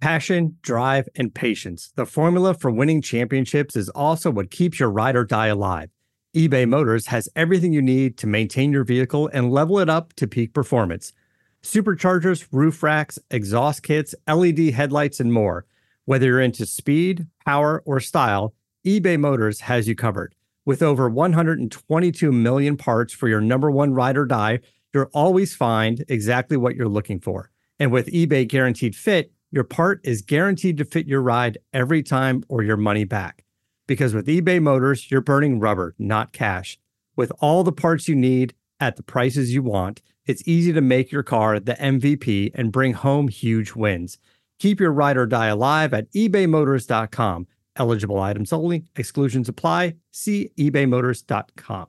Passion, drive, and patience. The formula for winning championships is also what keeps your ride or die alive. eBay Motors has everything you need to maintain your vehicle and level it up to peak performance. Superchargers, roof racks, exhaust kits, LED headlights, and more. Whether you're into speed, power, or style, eBay Motors has you covered. With over 122 million parts for your number one ride or die, you'll always find exactly what you're looking for. And with eBay Guaranteed Fit, your part is guaranteed to fit your ride every time or your money back. Because with eBay Motors, you're burning rubber, not cash. With all the parts you need at the prices you want, it's easy to make your car the MVP and bring home huge wins. Keep your ride or die alive at ebaymotors.com. Eligible items only. Exclusions apply. See ebaymotors.com.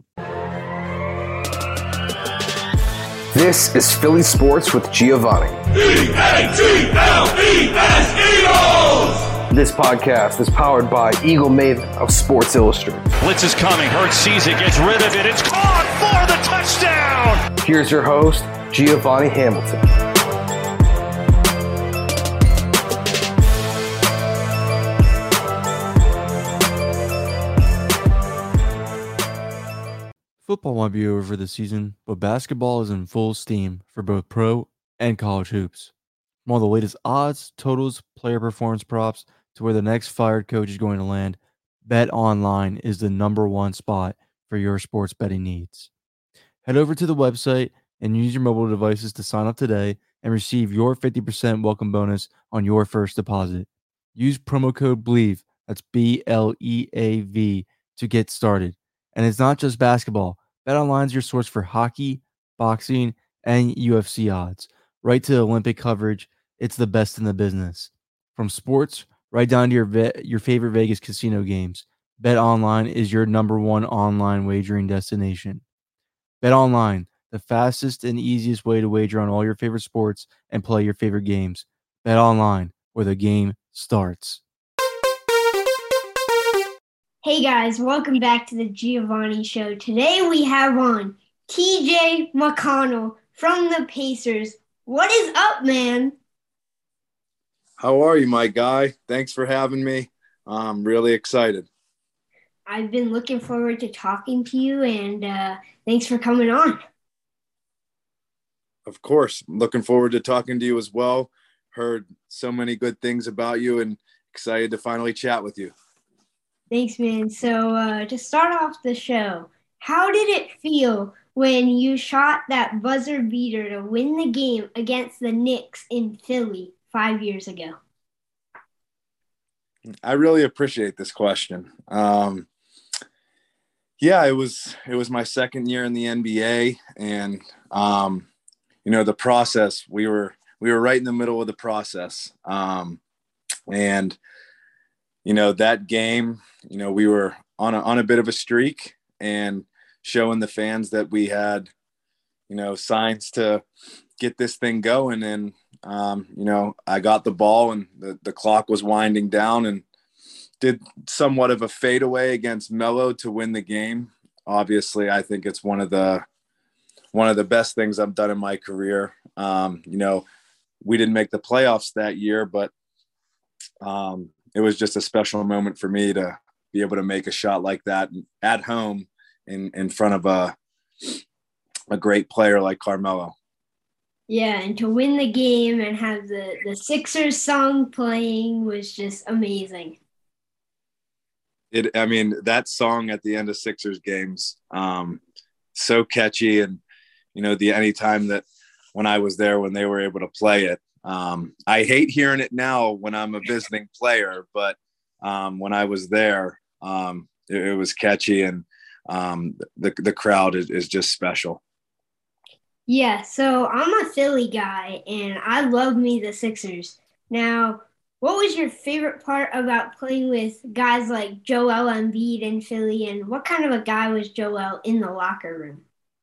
This is Philly Sports with Giovanni. E-A-G-L-E-S, Eagles! This podcast is powered by Eagle Maven of Sports Illustrated. Blitz is coming. Hurts sees it, gets rid of it. It's caught for the touchdown! Here's your host, Giovanni Hamilton. Football might be over for the season, but basketball is in full steam for both pro and college hoops. From all the latest odds, totals, player performance props, to where the next fired coach is going to land, BetOnline is the number one spot for your sports betting needs. Head over to the website and use your mobile devices to sign up today and receive your 50% welcome bonus on your first deposit. Use promo code BLEAV, that's BLEAV, to get started. And it's not just basketball. BetOnline is your source for hockey, boxing, and UFC odds. Right to Olympic coverage, it's the best in the business. From sports right down to your favorite Vegas casino games, BetOnline is your number one online wagering destination. BetOnline, the fastest and easiest way to wager on all your favorite sports and play your favorite games. BetOnline, where the game starts. Hey guys, welcome back to the Giovanni Show. Today we have on TJ McConnell from the Pacers. What is up, man? How are you, my guy? Thanks for having me. I'm really excited. I've been looking forward to talking to you, and thanks for coming on. Of course. I'm looking forward to talking to you as well. Heard so many good things about you and excited to finally chat with you. Thanks, man. So to start off the show, how did it feel when you shot that buzzer beater to win the game against the Knicks in Philly 5 years ago? I really appreciate this question. Yeah, it was my second year in the NBA, and the process. We were right in the middle of the process, and that game. We were on a bit of a streak and showing the fans that we had, signs to get this thing going. And, I got the ball and the clock was winding down and did somewhat of a fadeaway against Melo to win the game. Obviously, I think it's one of the best things I've done in my career. We didn't make the playoffs that year, but it was just a special moment for me to be able to make a shot like that at home in front of a great player like Carmelo. Yeah, and to win the game and have the Sixers song playing was just amazing. That song at the end of Sixers games, so catchy. And, the anytime that when I was there, when they were able to play it, I hate hearing it now when I'm a visiting player, but when I was there, it was catchy, and the crowd is just special. Yeah, so I'm a Philly guy, and I love me the Sixers. Now, what was your favorite part about playing with guys like Joel Embiid in Philly, and what kind of a guy was Joel in the locker room?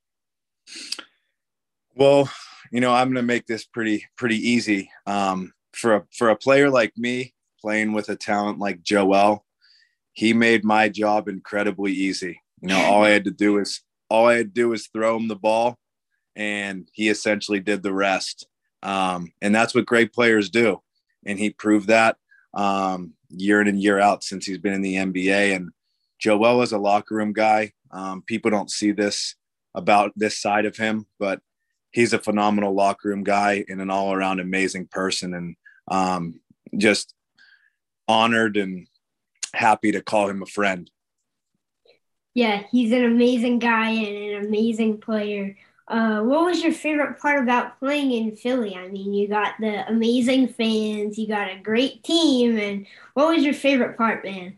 Well, I'm going to make this pretty easy. For a player like me, playing with a talent like Joel, he made my job incredibly easy. All I had to do is throw him the ball, and he essentially did the rest. And that's what great players do. and he proved that year in and year out since he's been in the NBA. And Joel is a locker room guy. People don't see this about this side of him, but he's a phenomenal locker room guy and an all-around amazing person, and just honored and happy to call him a friend. Yeah, he's an amazing guy and an amazing player. What was your favorite part about playing in Philly? I mean, you got the amazing fans, you got a great team, and what was your favorite part, man?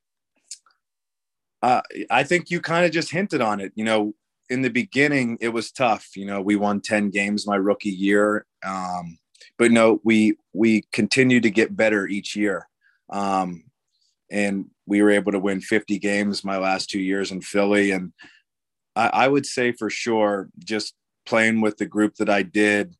I think you kind of just hinted on it. In the beginning, it was tough. We won 10 games my rookie year. But no, we continued to get better each year. And we were able to win 50 games my last 2 years in Philly. And I would say for sure, just playing with the group that I did,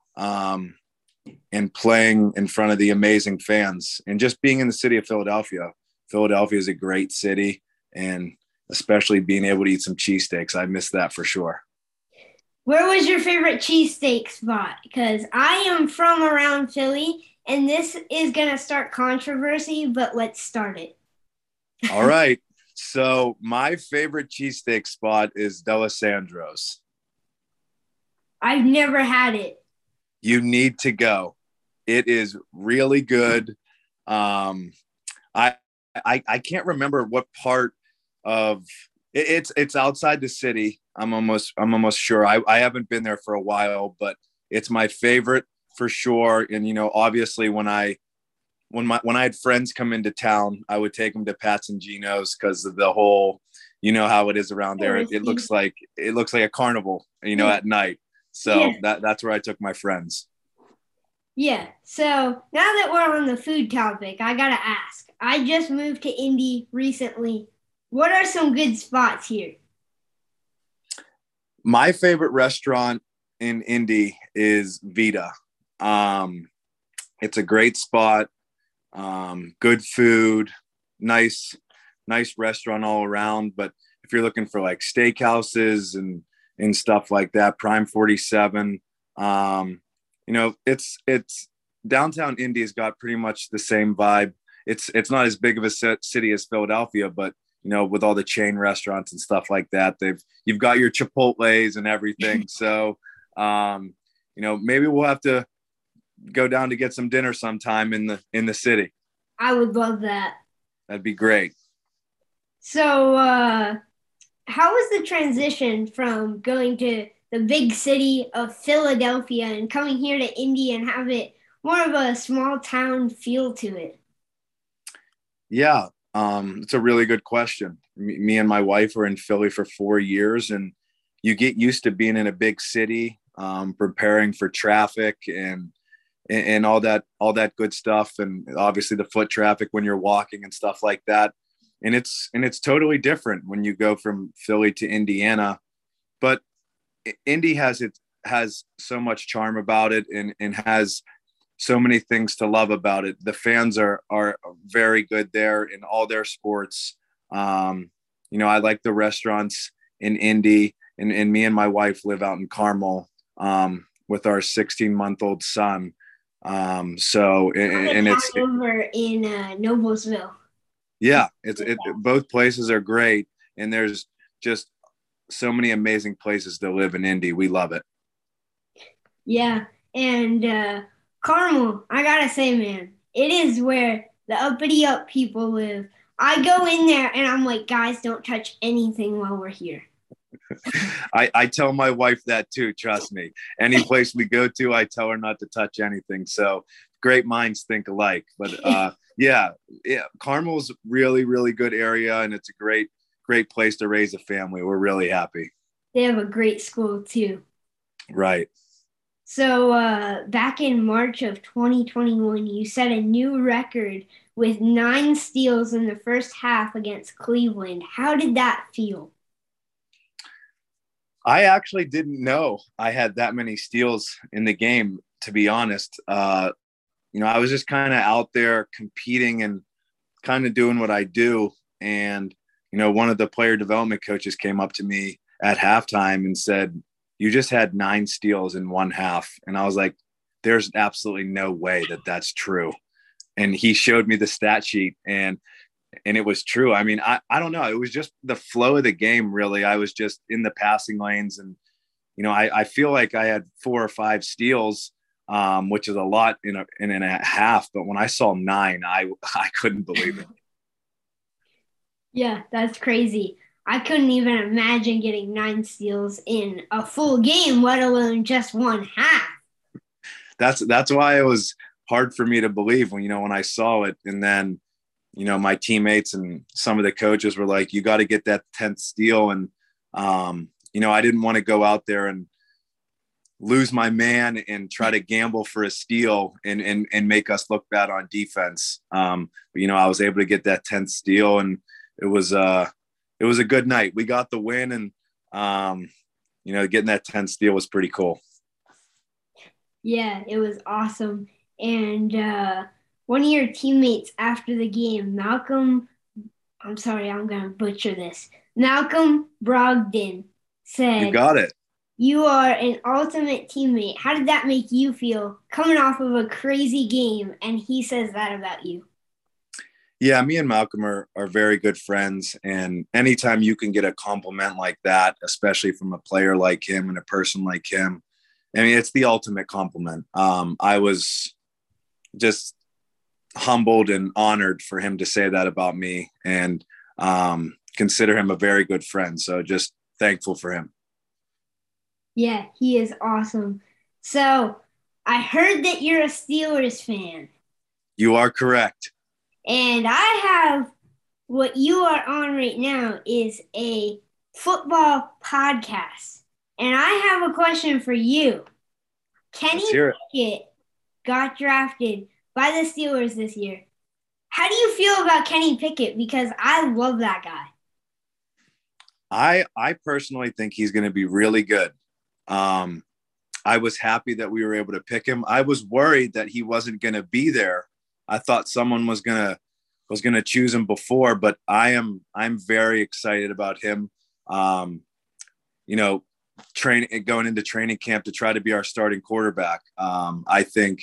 and playing in front of the amazing fans, and just being in the city of Philadelphia. Philadelphia is a great city, and especially being able to eat some cheesesteaks. I miss that for sure. Where was your favorite cheesesteak spot? Because I am from around Philly, and this is going to start controversy, but let's start it. All right. So my favorite cheesesteak spot is D'Alessandro's. I've never had it. You need to go. It is really good. I can't remember what part of it. It's outside the city. I'm almost sure. I haven't been there for a while, but it's my favorite for sure. And obviously when I had friends come into town, I would take them to Pat's and Gino's because of the whole, how it is around there. It looks like a carnival, at night. So that's where I took my friends. Yeah. So now that we're on the food topic, I got to ask, I just moved to Indy recently. What are some good spots here? My favorite restaurant in Indy is Vita. It's a great spot. Good food, nice restaurant all around. But if you're looking for like steakhouses and stuff like that, Prime 47, it's downtown Indy's got pretty much the same vibe. It's not as big of a city as Philadelphia, but with all the chain restaurants and stuff like that, you've got your Chipotles and everything. So, maybe we'll have to go down to get some dinner sometime in the city. I would love that. That'd be great. So, how was the transition from going to the big city of Philadelphia and coming here to Indy and have it more of a small town feel to it? Yeah, it's a really good question. Me and my wife were in Philly for 4 years, and you get used to being in a big city, preparing for traffic and all that good stuff, and obviously the foot traffic when you're walking and stuff like that. And it's totally different when you go from Philly to Indiana, but Indy has so much charm about it and has so many things to love about it. The fans are very good there in all their sports. I like the restaurants in Indy, and me and my wife live out in Carmel with our 16-month-old son. It's over in Noblesville. Yeah, both places are great, and there's just so many amazing places to live in Indy. We love it. Yeah, and Carmel, I gotta say, man, it is where the uppity up people live. I go in there and I'm like, guys, don't touch anything while we're here. I tell my wife that too, trust me. Any place we go to, I tell her not to touch anything. So great minds think alike. But yeah, Carmel's really, really good area, and it's a great place to raise a family. We're really happy. They have a great school too. Right. So back in March of 2021, you set a new record with 9 steals in the first half against Cleveland. How did that feel? I actually didn't know I had that many steals in the game, to be honest. I was just kind of out there competing and kind of doing what I do. And, one of the player development coaches came up to me at halftime and said, "You just had 9 steals in one half." And I was like, there's absolutely no way that that's true. And he showed me the stat sheet, and it was true. I mean, I don't know. It was just the flow of the game, really. I was just in the passing lanes, and, I feel like I had 4 or 5 steals, which is a lot in a half. But when I saw 9, I couldn't believe it. Yeah, that's crazy. I couldn't even imagine getting 9 steals in a full game, let alone just one half. That's why it was hard for me to believe when I saw it. And then, my teammates and some of the coaches were like, you got to get that 10th steal. And, I didn't want to go out there and lose my man and try to gamble for a steal and make us look bad on defense. But, I was able to get that 10th steal, and it was a good night. We got the win, and, getting that 10th steal was pretty cool. Yeah, it was awesome. And one of your teammates after the game, I'm sorry, I'm going to butcher this. Malcolm Brogdon said, You got it. You are an ultimate teammate. How did that make you feel coming off of a crazy game? And he says that about you. Yeah, me and Malcolm are very good friends. And anytime you can get a compliment like that, especially from a player like him and a person like him, I mean, it's the ultimate compliment. I was just humbled and honored for him to say that about me, and consider him a very good friend. So just thankful for him. Yeah, he is awesome. So I heard that you're a Steelers fan. You are correct. And I have what you are on right now is a football podcast. And I have a question for you. Kenny Pickett got drafted by the Steelers this year. How do you feel about Kenny Pickett? Because I love that guy. I personally think he's going to be really good. I was happy that we were able to pick him. I was worried that he wasn't going to be there. I thought someone was going to choose him before, but I'm very excited about him. Going into training camp to try to be our starting quarterback. I think,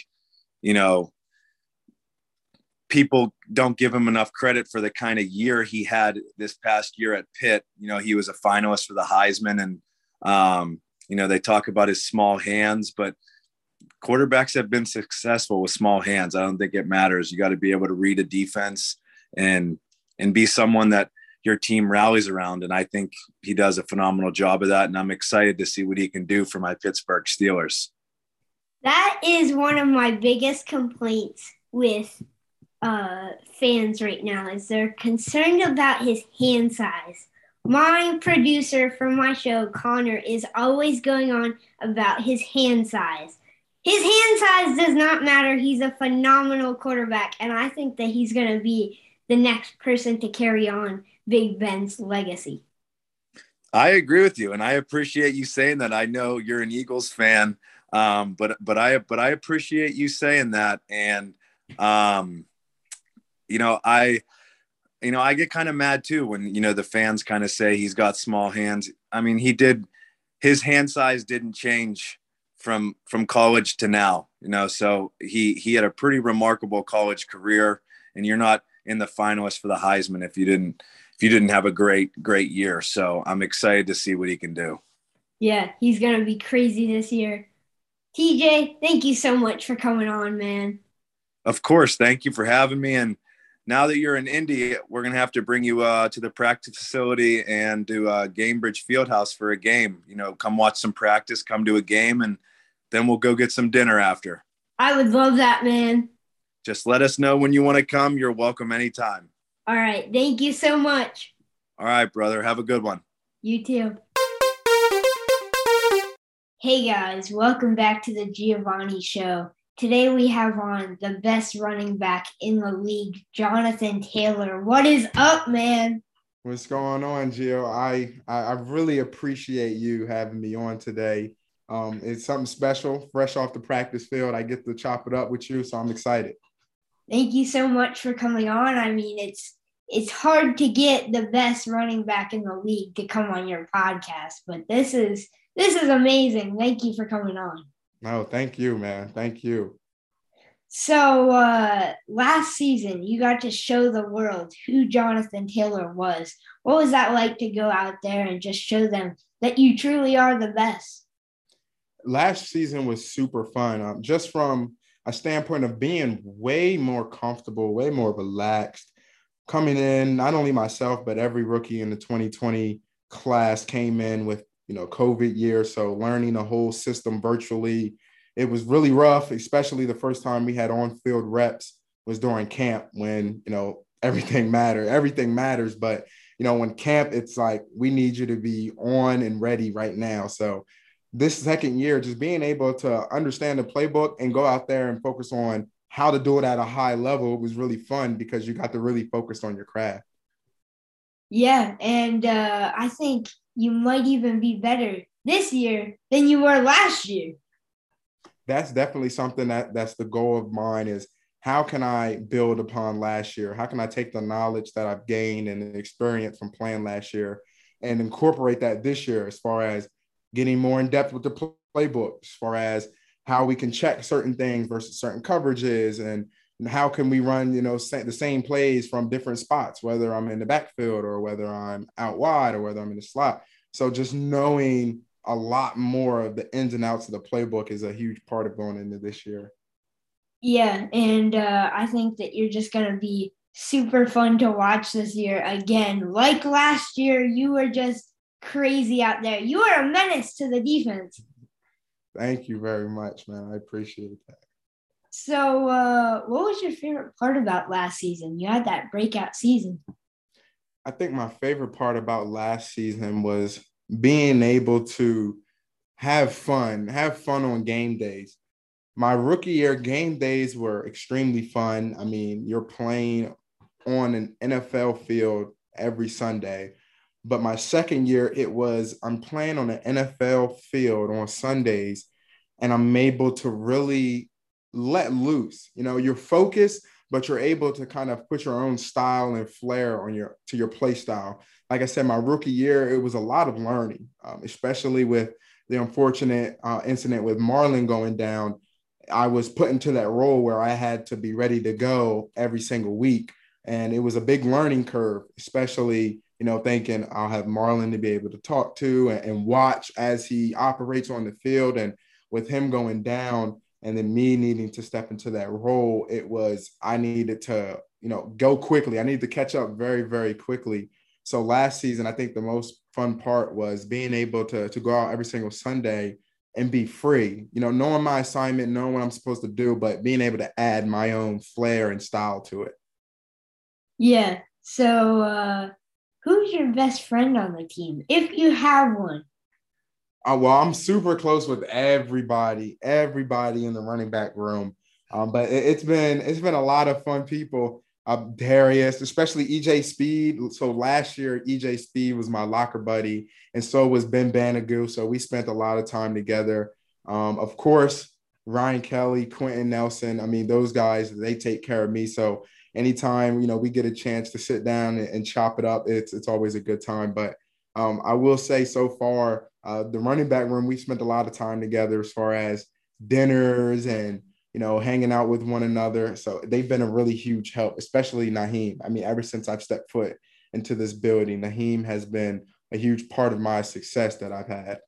people don't give him enough credit for the kind of year he had this past year at Pitt. He was a finalist for the Heisman, and, they talk about his small hands, but quarterbacks have been successful with small hands. I don't think it matters. You got to be able to read a defense and be someone that your team rallies around. And I think he does a phenomenal job of that. And I'm excited to see what he can do for my Pittsburgh Steelers. That is one of my biggest complaints with fans right now, is they're concerned about his hand size. My producer from my show, Connor, is always going on about his hand size. His hand size does not matter. He's a phenomenal quarterback, and I think that he's going to be the next person to carry on Big Ben's legacy. I agree with you, and I appreciate you saying that. I know you're an Eagles fan, but I appreciate you saying that. And I get kind of mad too when the fans kind of say he's got small hands. I mean, his hand size didn't change from college to now. So he had a pretty remarkable college career, and you're not in the finalists for the Heisman if you didn't have a great year. So I'm excited to see what he can do. Yeah, he's going to be crazy this year. TJ, thank you so much for coming on, man. Of course. Thank you for having me. And now that you're in Indy, we're going to have to bring you to the practice facility and do Gamebridge Fieldhouse for a game. Come watch some practice, come to a game, and then we'll go get some dinner after. I would love that, man. Just let us know when you want to come. You're welcome anytime. All right. Thank you so much. All right, brother. Have a good one. You too. Hey, guys. Welcome back to the Giovanni Show. Today we have on the best running back in the league, Jonathan Taylor. What is up, man? What's going on, Gio? I really appreciate you having me on today. It's something special, fresh off the practice field. I get to chop it up with you, so I'm excited. Thank you so much for coming on. I mean, it's hard to get the best running back in the league to come on your podcast, but this is amazing. Thank you for coming on. No, thank you, man. Thank you. So last season, you got to show the world who Jonathan Taylor was. What was that like to go out there and just show them that you truly are the best? Last season was super fun. Just from a standpoint of being way more comfortable, way more relaxed, coming in, not only myself, but every rookie in the 2020 class came in with, COVID year. So learning the whole system virtually, it was really rough, especially the first time we had on-field reps was during camp when, everything mattered. Everything matters. But, when camp, it's like, we need you to be on and ready right now. So this second year, just being able to understand the playbook and go out there and focus on how to do it at a high level was really fun because you got to really focus on your craft. Yeah, and I think you might even be better this year than you were last year. That's definitely something that's the goal of mine is how can I build upon last year? How can I take the knowledge that I've gained and the experience from playing last year and incorporate that this year as far as getting more in depth with the playbook, as far as how we can check certain things versus certain coverages and how can we run, the same plays from different spots, whether I'm in the backfield or whether I'm out wide or whether I'm in the slot. So just knowing a lot more of the ins and outs of the playbook is a huge part of going into this year. Yeah, and I think that you're just going to be super fun to watch this year again. Like last year, you were just crazy out there. You were a menace to the defense. Thank you very much, man. I appreciate that. So what was your favorite part about last season? You had that breakout season. I think my favorite part about last season was being able to have fun on game days. My rookie year game days were extremely fun. I mean, you're playing on an NFL field every Sunday. But my second year, I'm playing on an NFL field on Sundays, and I'm able to really let loose. You're focused, but you're able to kind of put your own style and flair to your play style. Like I said, my rookie year, it was a lot of learning, especially with the unfortunate incident with Marlon going down. I was put into that role where I had to be ready to go every single week. And it was a big learning curve, especially, thinking I'll have Marlon to be able to talk to and watch as he operates on the field. And with him going down and then me needing to step into that role, I needed to, go quickly. I needed to catch up very, very quickly. So last season, I think the most fun part was being able to go out every single Sunday and be free, knowing my assignment, knowing what I'm supposed to do, but being able to add my own flair and style to it. Yeah. So who's your best friend on the team, if you have one? Well, I'm super close with everybody in the running back room. But it's been a lot of fun people. Darius, especially EJ Speed. So last year, EJ Speed was my locker buddy, and so was Ben Banagoo. So we spent a lot of time together. Of course, Ryan Kelly, Quentin Nelson. I mean, those guys, they take care of me. So anytime, we get a chance to sit down and chop it up, it's always a good time. But I will say so far, the running back room, we spent a lot of time together as far as dinners and, hanging out with one another. So they've been a really huge help, especially Naheem. I mean, ever since I've stepped foot into this building, Naheem has been a huge part of my success that I've had.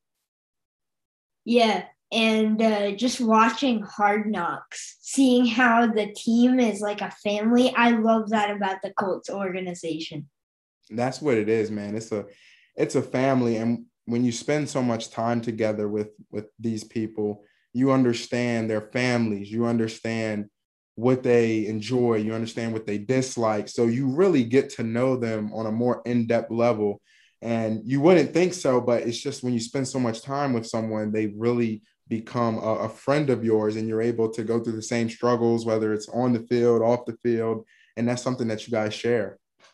Yeah. And just watching Hard Knocks, seeing how the team is like a family. I love that about the Colts organization. That's what it is, man. It's a family. And when you spend so much time together with these people, you understand their families, you understand what they enjoy, you understand what they dislike. So you really get to know them on a more in-depth level. And you wouldn't think so, but it's just when you spend so much time with someone, they really become a friend of yours, and you're able to go through the same struggles, whether it's on the field, off the field. And that's something that you guys share.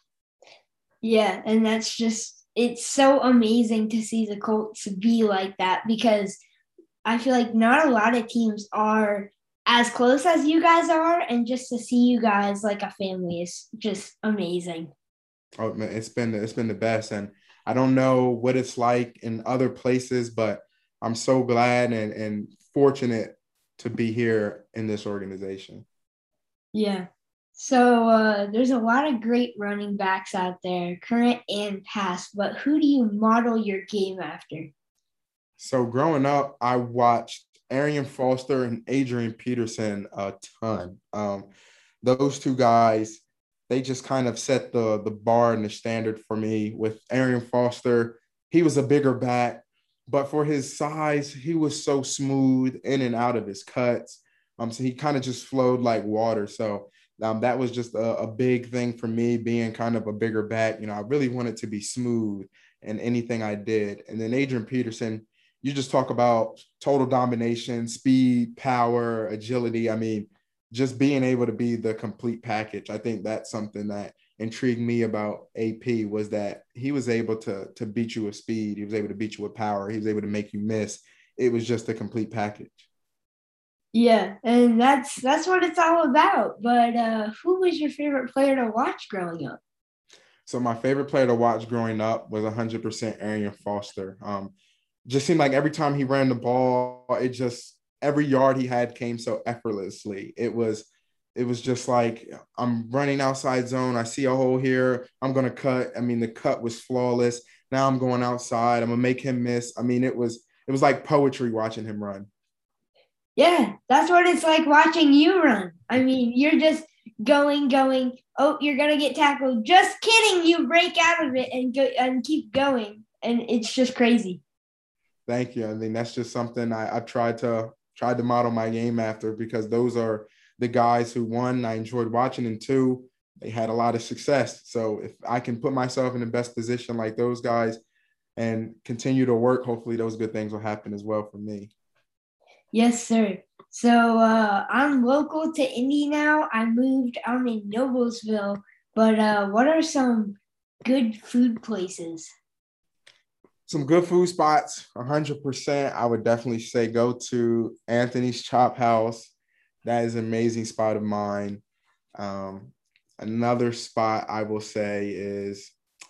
Yeah. And it's so amazing to see the Colts be like that, because I feel like not a lot of teams are as close as you guys are. And just to see you guys like a family is just amazing. Oh man, it's been the best. And I don't know what it's like in other places, but I'm so glad and fortunate to be here in this organization. Yeah. So there's a lot of great running backs out there, current and past, but who do you model your game after? So growing up, I watched Arian Foster and Adrian Peterson a ton. Those two guys, they just kind of set the bar and the standard for me. With Arian Foster, he was a bigger back, but for his size, he was so smooth in and out of his cuts. So he kind of just flowed like water. So that was just a big thing for me, being kind of a bigger back. I really wanted to be smooth in anything I did. And then Adrian Peterson, you just talk about total domination, speed, power, agility. I mean, just being able to be the complete package. I think that's something that intrigued me about AP, was that he was able to beat you with speed. He was able to beat you with power. He was able to make you miss. It was just a complete package. Yeah, and that's what it's all about. But who was your favorite player to watch growing up? So my favorite player to watch growing up was 100% Arian Foster. Just seemed like every time he ran the ball, every yard he had came so effortlessly. It was just like, I'm running outside zone. I see a hole here. I'm going to cut. I mean, the cut was flawless. Now I'm going outside. I'm going to make him miss. I mean, it was like poetry watching him run. Yeah, that's what it's like watching you run. I mean, you're just going. Oh, you're going to get tackled. Just kidding. You break out of it and go and keep going. And it's just crazy. Thank you. I mean, that's just something I tried to model my game after, because those are the guys who, one, I enjoyed watching, and two, they had a lot of success. So if I can put myself in the best position like those guys and continue to work, hopefully those good things will happen as well for me. Yes, sir. So I'm local to Indy now. I'm in Noblesville. But what are some good food places? Some good food spots, 100%. I would definitely say go to Anthony's Chop House. That is an amazing spot of mine. Another spot I will say is,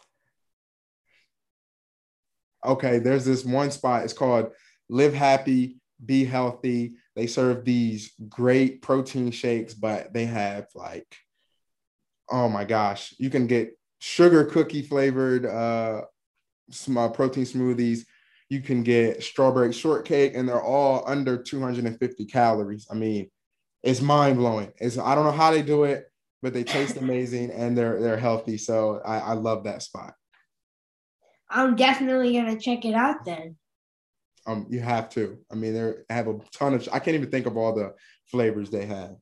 there's this one spot. It's called Live Happy, Be Healthy. They serve these great protein shakes, but they have oh my gosh, you can get sugar cookie flavored protein smoothies. You can get strawberry shortcake, and they're all under 250 calories. I mean, it's mind blowing. I don't know how they do it, but they taste amazing and they're healthy. So I love that spot. I'm definitely gonna check it out then. You have to. I mean, they have a ton of. I can't even think of all the flavors they have.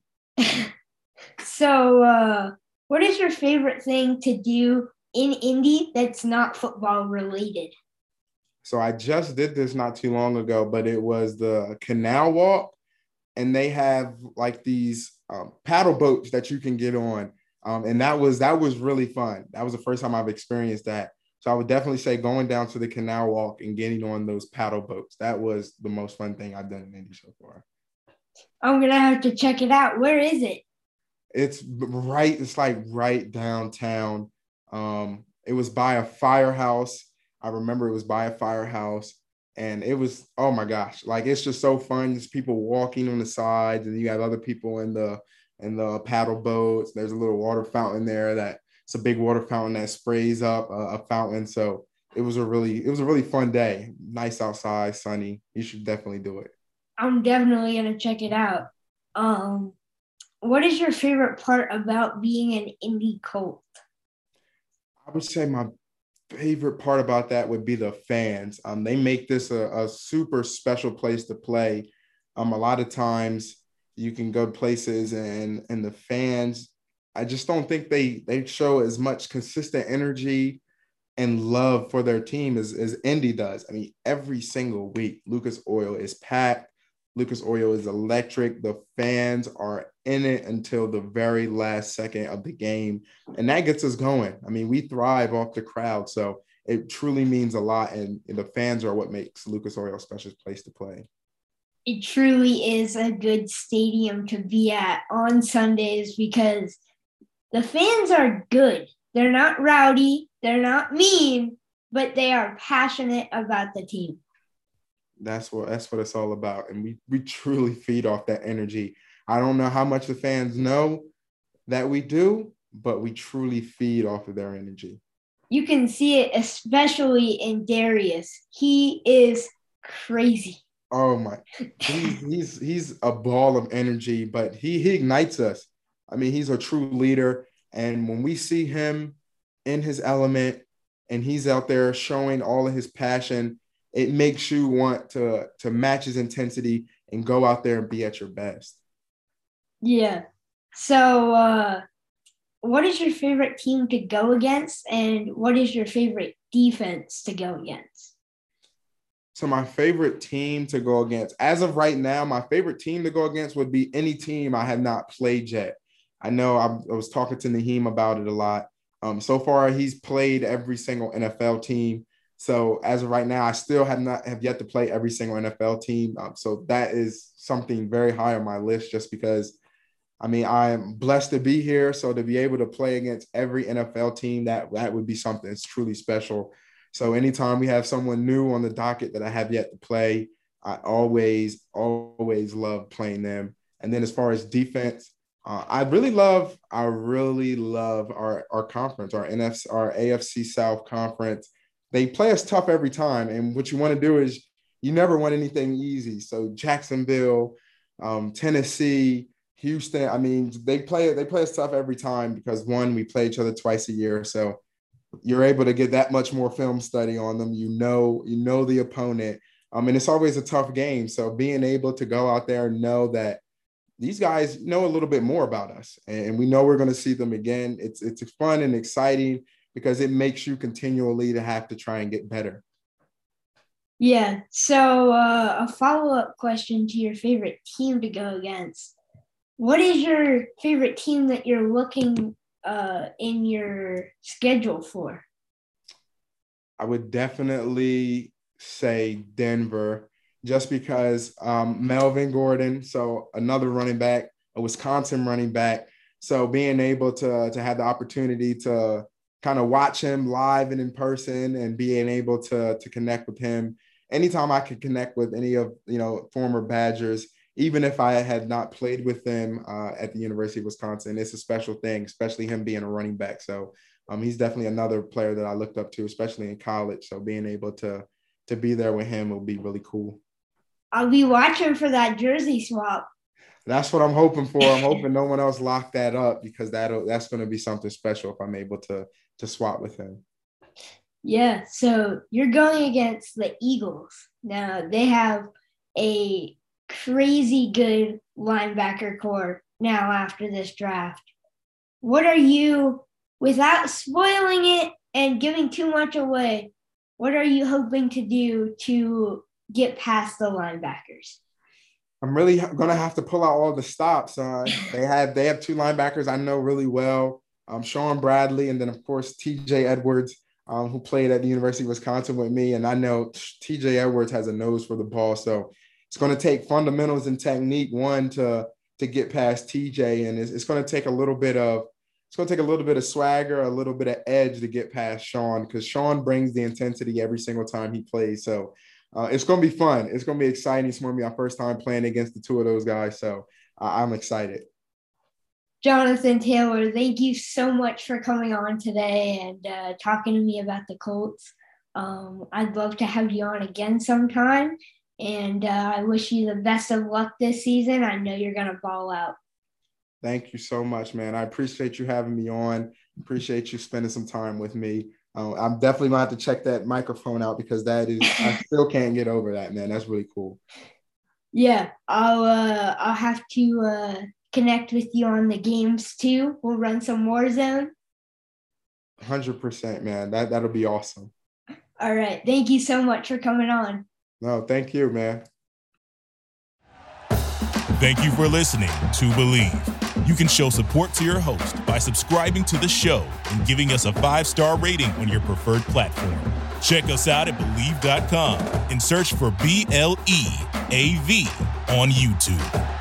So, what is your favorite thing to do in Indy that's not football related? So I just did this not too long ago, but it was the Canal Walk, and they have these paddle boats that you can get on, and that was really fun. That was the first time I've experienced that. So I would definitely say going down to the Canal Walk and getting on those paddle boats. That was the most fun thing I've done in Indy so far. I'm gonna have to check it out. Where is it? It's right downtown. It was by a firehouse. I remember it was by a firehouse, and it was, oh my gosh, it's just so fun. There's people walking on the sides, and you have other people in the paddle boats. There's a little water fountain there it's a big water fountain that sprays up a fountain. So it was a really fun day. Nice outside, sunny. You should definitely do it. I'm definitely gonna check it out. What is your favorite part about being an Indy Colt? I would say my favorite part about that would be the fans. They make this a super special place to play. A lot of times you can go places and the fans, I just don't think they show as much consistent energy and love for their team as Indy does. I mean, every single week, Lucas Oil is packed. Lucas Oil is electric. The fans are in it until the very last second of the game. And that gets us going. I mean, we thrive off the crowd. So it truly means a lot. And the fans are what makes Lucas Oil a special place to play. It truly is a good stadium to be at on Sundays because the fans are good. They're not rowdy. They're not mean, but they are passionate about the team. That's what it's all about. And we truly feed off that energy. I don't know how much the fans know that we do, but we truly feed off of their energy. You can see it, especially in Darius. He is crazy. Oh my, he's a ball of energy, but he ignites us. I mean, he's a true leader. And when we see him in his element and he's out there showing all of his passion, it makes you want to match his intensity and go out there and be at your best. Yeah. So what is your favorite team to go against, and what is your favorite defense to go against? So my favorite team to go against, as of right now, my favorite team to go against would be any team I have not played yet. I know I was talking to Naheem about it a lot. So far, he's played every single NFL team. So as of right now, I still have yet to play every single NFL team. So that is something very high on my list, just because, I mean, I'm blessed to be here. So to be able to play against every NFL team, that would be something that's truly special. So anytime we have someone new on the docket that I have yet to play, I always love playing them. And then as far as defense, I really love our conference, our AFC South conference. They play us tough every time. And what you want to do is you never want anything easy. So Jacksonville, Tennessee, Houston, I mean, they play us tough every time because, one, we play each other twice a year. So you're able to get that much more film study on them. You know the opponent. And it's always a tough game. So being able to go out there and know that these guys know a little bit more about us, and we know we're going to see them again. It's fun and exciting because it makes you continually to have to try and get better. Yeah. So a follow-up question to your favorite team to go against. What is your favorite team that you're looking in your schedule for? I would definitely say Denver, just because Melvin Gordon, so another running back, a Wisconsin running back. So being able to have the opportunity to kind of watch him live and in person and being able to connect with him. Anytime I could connect with any of, former Badgers, even if I had not played with them at the University of Wisconsin, it's a special thing, especially him being a running back. So he's definitely another player that I looked up to, especially in college. So being able to be there with him will be really cool. I'll be watching for that jersey swap. That's what I'm hoping for. I'm hoping no one else locked that up, because that's going to be something special if I'm able to swap with him. Yeah, so you're going against the Eagles. Now, they have a crazy good linebacker core now after this draft. What are you, without spoiling it and giving too much away, what are you hoping to do to get past the linebackers? I'm really going to have to pull out all the stops. They have two linebackers I know really well, Sean Bradley, and then, of course, TJ Edwards, who played at the University of Wisconsin with me. And I know TJ Edwards has a nose for the ball. So it's going to take fundamentals and technique, one, to get past TJ. And it's going to take a little bit of swagger, a little bit of edge to get past Sean, because Sean brings the intensity every single time he plays. So it's going to be fun. It's going to be exciting. It's going to be my first time playing against the two of those guys. So I'm excited. Jonathan Taylor, thank you so much for coming on today and talking to me about the Colts. I'd love to have you on again sometime. And I wish you the best of luck this season. I know you're going to ball out. Thank you so much, man. I appreciate you having me on. Appreciate you spending some time with me. I'm definitely going to have to check that microphone out, because I still can't get over that, man. That's really cool. Yeah, I'll have to connect with you on the games too. We'll run some Warzone. 100%, man. That'll be awesome. All right. Thank you so much for coming on. No, thank you, man. Thank you for listening to Believe. You can show support to your host by subscribing to the show and giving us a 5-star rating on your preferred platform. Check us out at Believe.com and search for BLEAV on YouTube.